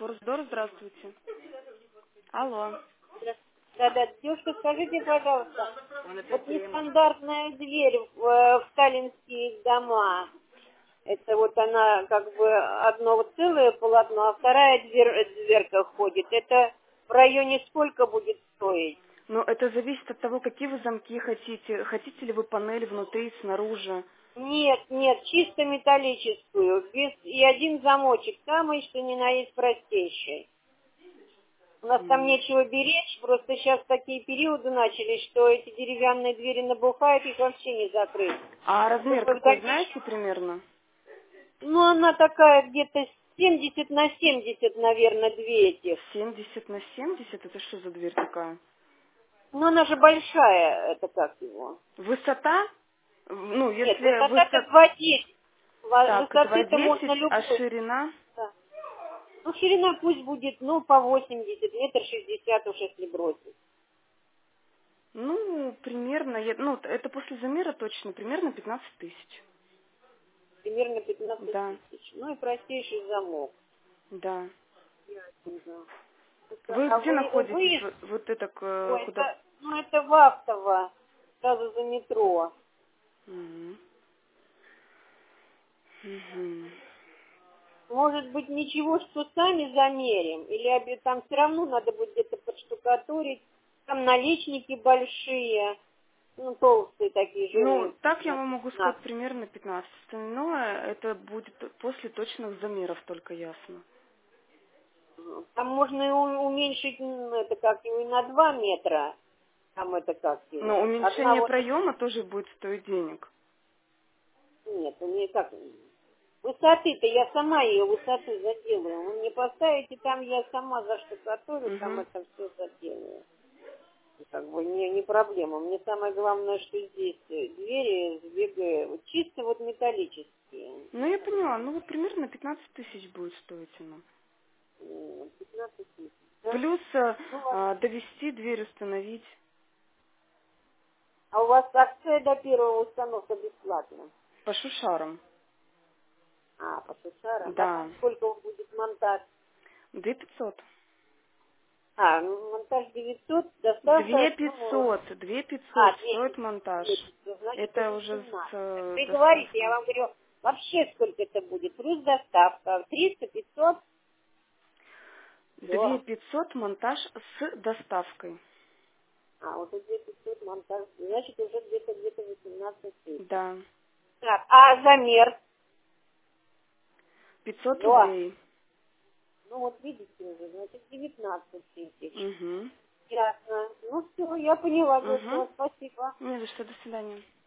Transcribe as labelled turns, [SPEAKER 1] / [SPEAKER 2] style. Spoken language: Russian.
[SPEAKER 1] Форсдор, здравствуйте. Алло.
[SPEAKER 2] Да, девушка, скажите, пожалуйста, вот нестандартная дверь в сталинские дома, это вот она как бы одно вот целое полотно, а вторая дверка ходит, это в районе сколько будет стоить?
[SPEAKER 1] Ну, это зависит от того, какие вы замки хотите. Хотите ли вы панель внутри и снаружи?
[SPEAKER 2] Нет, чисто металлическую, без и один замочек, самый что ни на есть простейший. У нас там
[SPEAKER 1] М.
[SPEAKER 2] нечего беречь, просто сейчас такие периоды начались, что эти деревянные двери набухают, их вообще не закрыть.
[SPEAKER 1] А размер
[SPEAKER 2] Только в
[SPEAKER 1] какой,
[SPEAKER 2] дальнейшем-
[SPEAKER 1] знаете примерно?
[SPEAKER 2] Ну, она такая где-то 70 на 70, наверное, две этих.
[SPEAKER 1] 70 на 70? Это что за дверь такая?
[SPEAKER 2] Но она же большая, это как его?
[SPEAKER 1] Высота? Ну,
[SPEAKER 2] Нет,
[SPEAKER 1] если
[SPEAKER 2] высота-то
[SPEAKER 1] высота...
[SPEAKER 2] 2,10.
[SPEAKER 1] Так,
[SPEAKER 2] Высоты-то
[SPEAKER 1] 2,10,
[SPEAKER 2] можно
[SPEAKER 1] а
[SPEAKER 2] любой.
[SPEAKER 1] ширина?
[SPEAKER 2] Да. Ну, ширина пусть будет, ну, по 80, метр 60 уж если бросить.
[SPEAKER 1] Ну, примерно, ну, это после замера точно, примерно 15 тысяч.
[SPEAKER 2] Примерно 15
[SPEAKER 1] Да,
[SPEAKER 2] тысяч. Ну и простейший замок.
[SPEAKER 1] да.
[SPEAKER 2] Да.
[SPEAKER 1] Вы
[SPEAKER 2] А
[SPEAKER 1] где
[SPEAKER 2] вы,
[SPEAKER 1] находитесь?
[SPEAKER 2] вы
[SPEAKER 1] Вот это,
[SPEAKER 2] Ой,
[SPEAKER 1] куда?
[SPEAKER 2] это в Автово, сразу за метро.
[SPEAKER 1] Мгм. Мгм.
[SPEAKER 2] Может быть, ничего, что сами замерим? Или там все равно надо будет где-то подштукатурить? Там наличники большие, ну, толстые такие,
[SPEAKER 1] Ну,
[SPEAKER 2] жирные.
[SPEAKER 1] так я вам могу
[SPEAKER 2] На.
[SPEAKER 1] сказать примерно 15. Остальное это будет после точных замеров, только ясно.
[SPEAKER 2] Там можно и уменьшить, это как его, и на 2 метра. Там это как
[SPEAKER 1] Но
[SPEAKER 2] его. Одна
[SPEAKER 1] уменьшение
[SPEAKER 2] вот,
[SPEAKER 1] проема тоже будет стоить денег.
[SPEAKER 2] нет, у нее как, высоты-то я сама ее высоту заделаю. Вы мне поставите, там я сама заштукатурю, там
[SPEAKER 1] Угу.
[SPEAKER 2] это все заделаю. Как бы не проблема. Мне самое главное, что здесь двери вот чисто вот металлические.
[SPEAKER 1] Ну, я поняла. Ну, вот примерно 15 тысяч будет стоить оно.
[SPEAKER 2] 15 тысяч, да?
[SPEAKER 1] Плюс
[SPEAKER 2] Ну, ладно.
[SPEAKER 1] довести дверь, установить
[SPEAKER 2] А у вас акция до первого установка бесплатно?
[SPEAKER 1] по шушарам.
[SPEAKER 2] А, по шушарам. А
[SPEAKER 1] Да.
[SPEAKER 2] сколько будет монтаж?
[SPEAKER 1] 2500.
[SPEAKER 2] А, ну, монтаж 900,
[SPEAKER 1] Две
[SPEAKER 2] доставка, ну,
[SPEAKER 1] пятьсот, две
[SPEAKER 2] а,
[SPEAKER 1] пятьсот
[SPEAKER 2] 200,
[SPEAKER 1] стоит монтаж.
[SPEAKER 2] 200, значит,
[SPEAKER 1] Это
[SPEAKER 2] уже
[SPEAKER 1] уже
[SPEAKER 2] 17.
[SPEAKER 1] с
[SPEAKER 2] Вы говорите, я
[SPEAKER 1] доставкой.
[SPEAKER 2] вам говорю, вообще сколько это будет? Плюс доставка. 300, 500?
[SPEAKER 1] Две
[SPEAKER 2] Все.
[SPEAKER 1] пятьсот монтаж с доставкой.
[SPEAKER 2] А, вот тут 500 монтаж, значит, уже где-то 18 тысяч.
[SPEAKER 1] Да.
[SPEAKER 2] Так, а замер?
[SPEAKER 1] 500
[SPEAKER 2] Да.
[SPEAKER 1] рублей.
[SPEAKER 2] Ну вот видите уже, значит, 19 тысяч.
[SPEAKER 1] Угу.
[SPEAKER 2] Ясно. Ну все, я поняла,
[SPEAKER 1] Угу.
[SPEAKER 2] дочка, спасибо.
[SPEAKER 1] Не за что, до свидания.